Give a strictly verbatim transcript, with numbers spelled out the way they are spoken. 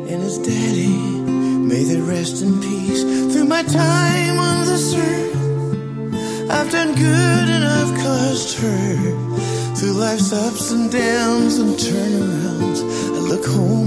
and his daddy. May they rest in peace. Through my time on this earth, I've done good and I've caused hurt. Through life's ups and downs and turnarounds, I look home